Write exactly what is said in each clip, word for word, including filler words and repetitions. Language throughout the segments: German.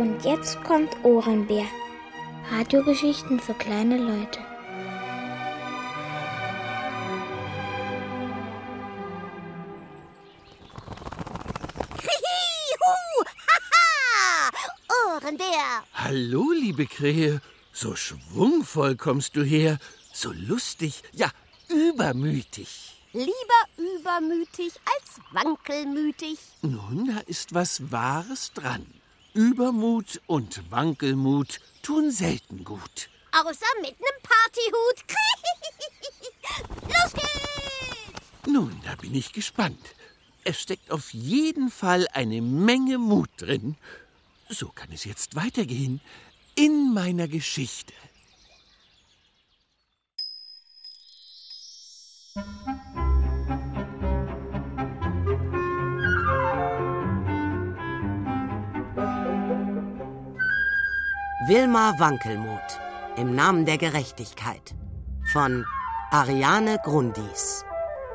Und jetzt kommt Ohrenbär. Radiogeschichten für kleine Leute. Ohrenbär! Hallo, liebe Krähe. So schwungvoll kommst du her. So lustig, ja, übermütig. Lieber übermütig als wankelmütig. Nun, da ist was Wahres dran. Übermut und Wankelmut tun selten gut. Außer mit nem Partyhut. Los geht's! Nun, da bin ich gespannt. Es steckt auf jeden Fall eine Menge Mut drin. So kann es jetzt weitergehen in meiner Geschichte. Wilma Wankelmut im Namen der Gerechtigkeit von Ariane Grundis.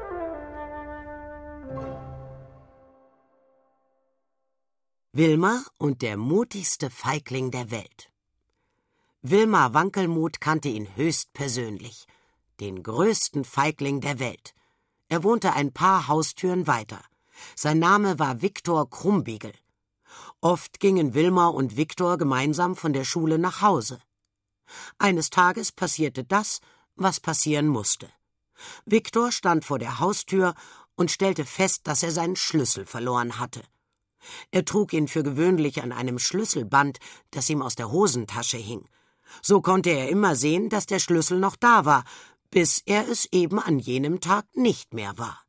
Wilma und der mutigste Feigling der Welt. Wilma Wankelmut kannte ihn höchstpersönlich, den größten Feigling der Welt. Er wohnte ein paar Haustüren weiter. Sein Name war Viktor Krumbiegel. Oft gingen Wilma und Viktor gemeinsam von der Schule nach Hause. Eines Tages passierte das, was passieren musste. Viktor stand vor der Haustür und stellte fest, dass er seinen Schlüssel verloren hatte. Er trug ihn für gewöhnlich an einem Schlüsselband, das ihm aus der Hosentasche hing. So konnte er immer sehen, dass der Schlüssel noch da war, bis er es eben an jenem Tag nicht mehr war.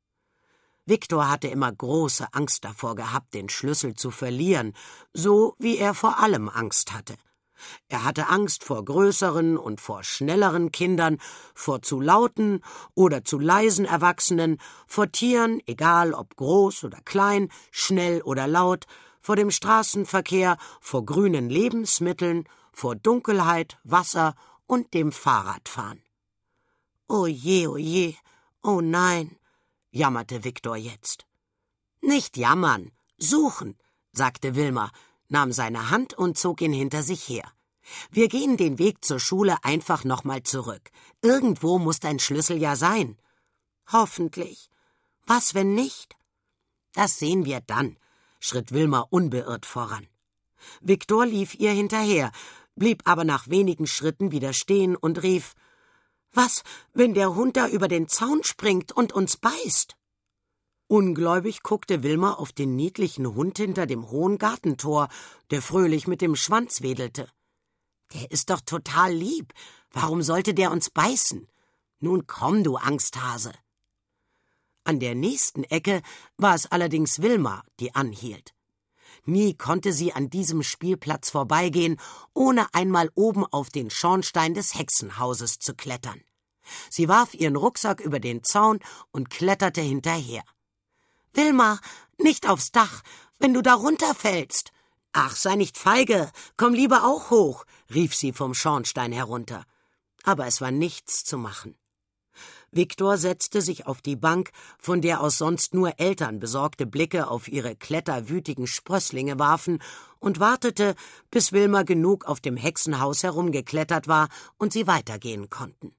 Viktor hatte immer große Angst davor gehabt, den Schlüssel zu verlieren, so wie er vor allem Angst hatte. Er hatte Angst vor größeren und vor schnelleren Kindern, vor zu lauten oder zu leisen Erwachsenen, vor Tieren, egal ob groß oder klein, schnell oder laut, vor dem Straßenverkehr, vor grünen Lebensmitteln, vor Dunkelheit, Wasser und dem Fahrradfahren. »O je, o je, oh nein«, jammerte Viktor jetzt. »Nicht jammern, suchen«, sagte Wilma, nahm seine Hand und zog ihn hinter sich her. »Wir gehen den Weg zur Schule einfach nochmal zurück. Irgendwo muss dein Schlüssel ja sein.« »Hoffentlich. Was, wenn nicht?« »Das sehen wir dann«, schritt Wilma unbeirrt voran. Viktor lief ihr hinterher, blieb aber nach wenigen Schritten wieder stehen und rief: »Was, wenn der Hund da über den Zaun springt und uns beißt?« Ungläubig guckte Wilma auf den niedlichen Hund hinter dem hohen Gartentor, der fröhlich mit dem Schwanz wedelte. »Der ist doch total lieb. Warum sollte der uns beißen? Nun komm, du Angsthase.« An der nächsten Ecke war es allerdings Wilma, die anhielt. Nie konnte sie an diesem Spielplatz vorbeigehen, ohne einmal oben auf den Schornstein des Hexenhauses zu klettern. Sie warf ihren Rucksack über den Zaun und kletterte hinterher. »Wilma, nicht aufs Dach, wenn du da runterfällst!« »Ach, sei nicht feige, komm lieber auch hoch«, rief sie vom Schornstein herunter. Aber es war nichts zu machen. Viktor setzte sich auf die Bank, von der aus sonst nur Eltern besorgte Blicke auf ihre kletterwütigen Sprösslinge warfen, und wartete, bis Wilma genug auf dem Hexenhaus herumgeklettert war und sie weitergehen konnten.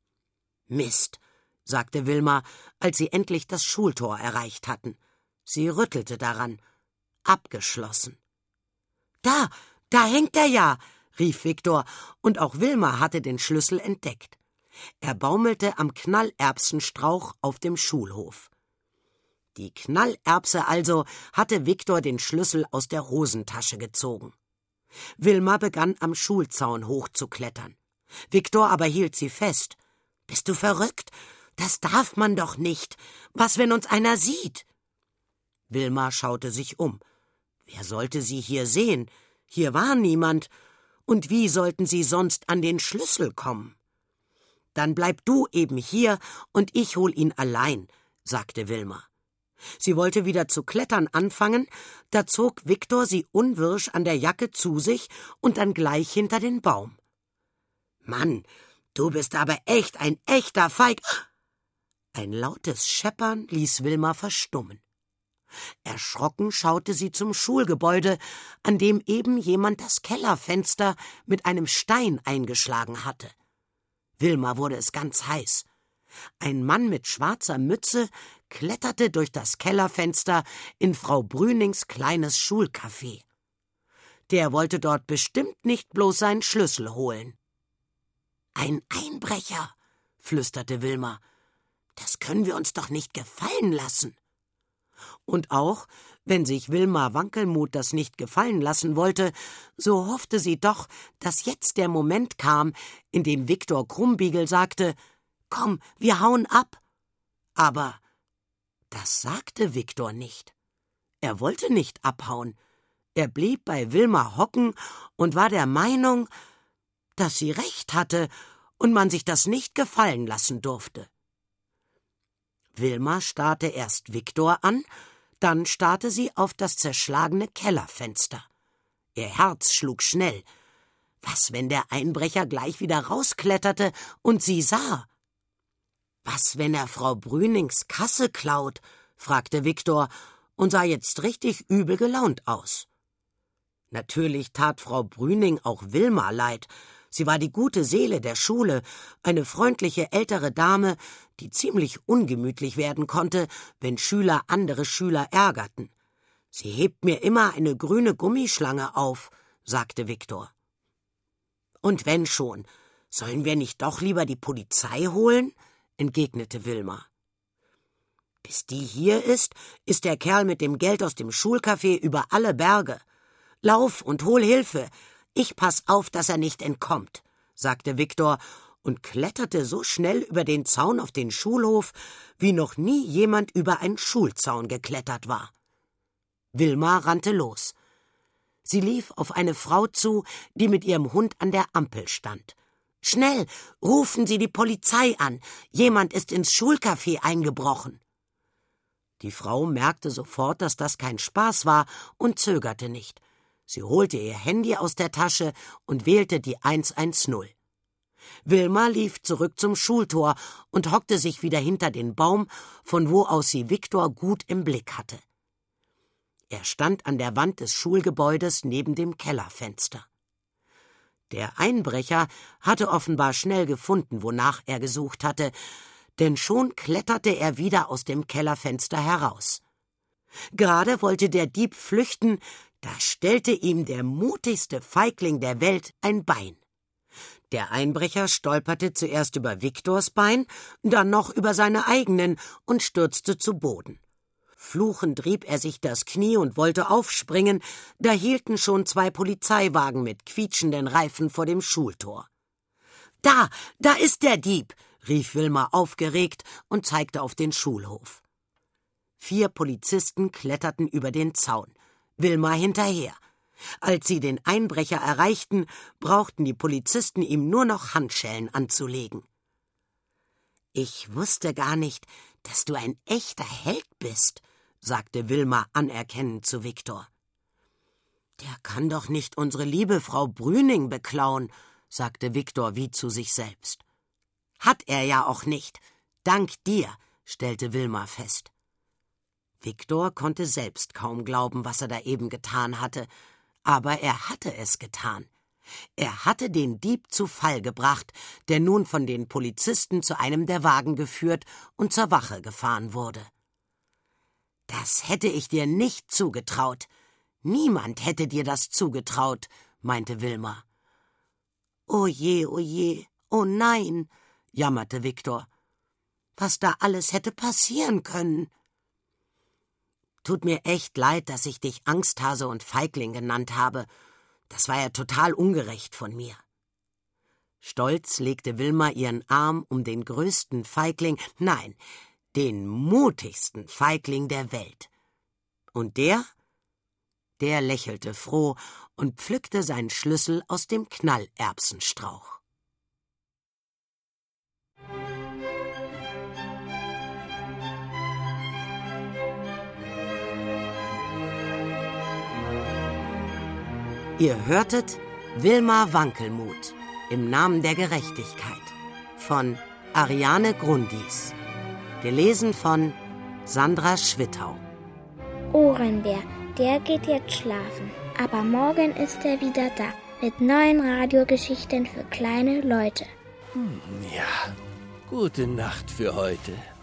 »Mist«, sagte Wilma, als sie endlich das Schultor erreicht hatten. Sie rüttelte daran. Abgeschlossen. »Da, da hängt er ja«, rief Viktor, und auch Wilma hatte den Schlüssel entdeckt. Er baumelte am Knallerbsenstrauch auf dem Schulhof. Die Knallerbse also hatte Viktor den Schlüssel aus der Hosentasche gezogen. Wilma begann am Schulzaun hochzuklettern. Viktor aber hielt sie fest. »Bist du verrückt? Das darf man doch nicht. Was, wenn uns einer sieht?« Wilma schaute sich um. Wer sollte sie hier sehen? Hier war niemand. Und wie sollten sie sonst an den Schlüssel kommen? »Dann bleib du eben hier und ich hol ihn allein«, sagte Wilma. Sie wollte wieder zu klettern anfangen, da zog Viktor sie unwirsch an der Jacke zu sich und dann gleich hinter den Baum. »Mann, du bist aber echt ein echter Feig...« Ein lautes Scheppern ließ Wilma verstummen. Erschrocken schaute sie zum Schulgebäude, an dem eben jemand das Kellerfenster mit einem Stein eingeschlagen hatte. Wilma wurde es ganz heiß. Ein Mann mit schwarzer Mütze kletterte durch das Kellerfenster in Frau Brünings kleines Schulcafé. Der wollte dort bestimmt nicht bloß seinen Schlüssel holen. »Ein Einbrecher«, flüsterte Wilma. »Das können wir uns doch nicht gefallen lassen.« Und auch, wenn sich Wilma Wankelmut das nicht gefallen lassen wollte, so hoffte sie doch, dass jetzt der Moment kam, in dem Viktor Krummbiegel sagte: »Komm, wir hauen ab.« Aber das sagte Viktor nicht. Er wollte nicht abhauen. Er blieb bei Wilma hocken und war der Meinung, dass sie recht hatte und man sich das nicht gefallen lassen durfte. Wilma starrte erst Viktor an, dann starrte sie auf das zerschlagene Kellerfenster. Ihr Herz schlug schnell. Was, wenn der Einbrecher gleich wieder rauskletterte und sie sah? »Was, wenn er Frau Brünings Kasse klaut?« fragte Viktor und sah jetzt richtig übel gelaunt aus. Natürlich tat Frau Brüning auch Wilma leid. Sie war die gute Seele der Schule, eine freundliche ältere Dame, die ziemlich ungemütlich werden konnte, wenn Schüler andere Schüler ärgerten. »Sie hebt mir immer eine grüne Gummischlange auf«, sagte Viktor. »Und wenn schon, sollen wir nicht doch lieber die Polizei holen?« entgegnete Wilma. »Bis die hier ist, ist der Kerl mit dem Geld aus dem Schulcafé über alle Berge. Lauf und hol Hilfe. Ich pass auf, dass er nicht entkommt«, sagte Viktor und kletterte so schnell über den Zaun auf den Schulhof, wie noch nie jemand über einen Schulzaun geklettert war. Wilma rannte los. Sie lief auf eine Frau zu, die mit ihrem Hund an der Ampel stand. »Schnell, rufen Sie die Polizei an. Jemand ist ins Schulcafé eingebrochen.« Die Frau merkte sofort, dass das kein Spaß war und zögerte nicht. Sie holte ihr Handy aus der Tasche und wählte die eins eins null. Wilma lief zurück zum Schultor und hockte sich wieder hinter den Baum, von wo aus sie Viktor gut im Blick hatte. Er stand an der Wand des Schulgebäudes neben dem Kellerfenster. Der Einbrecher hatte offenbar schnell gefunden, wonach er gesucht hatte, denn schon kletterte er wieder aus dem Kellerfenster heraus. Gerade wollte der Dieb flüchten, da stellte ihm der mutigste Feigling der Welt ein Bein. Der Einbrecher stolperte zuerst über Viktors Bein, dann noch über seine eigenen und stürzte zu Boden. Fluchend rieb er sich das Knie und wollte aufspringen, da hielten schon zwei Polizeiwagen mit quietschenden Reifen vor dem Schultor. »Da, da ist der Dieb«, rief Wilma aufgeregt und zeigte auf den Schulhof. Vier Polizisten kletterten über den Zaun, Wilma hinterher. Als sie den Einbrecher erreichten, brauchten die Polizisten ihm nur noch Handschellen anzulegen. »Ich wusste gar nicht, dass du ein echter Held bist«, sagte Wilma anerkennend zu Viktor. »Der kann doch nicht unsere liebe Frau Brüning beklauen«, sagte Viktor wie zu sich selbst. »Hat er ja auch nicht. Dank dir«, stellte Wilma fest. Viktor konnte selbst kaum glauben, was er da eben getan hatte, aber er hatte es getan. Er hatte den Dieb zu Fall gebracht, der nun von den Polizisten zu einem der Wagen geführt und zur Wache gefahren wurde. »Das hätte ich dir nicht zugetraut. Niemand hätte dir das zugetraut«, meinte Wilma. »O je, o je, oh nein«, jammerte Viktor. »Was da alles hätte passieren können.« »Tut mir echt leid, dass ich dich Angsthase und Feigling genannt habe. Das war ja total ungerecht von mir.« Stolz legte Wilma ihren Arm um den größten Feigling, nein, den mutigsten Feigling der Welt. Und der? Der lächelte froh und pflückte seinen Schlüssel aus dem Knallerbsenstrauch. Ihr hörtet Wilma Wankelmut im Namen der Gerechtigkeit von Ariane Grundis, gelesen von Sandra Schwittau. Ohrenbär, der geht jetzt schlafen. Aber morgen ist er wieder da, mit neuen Radiogeschichten für kleine Leute. Hm, ja, gute Nacht für heute.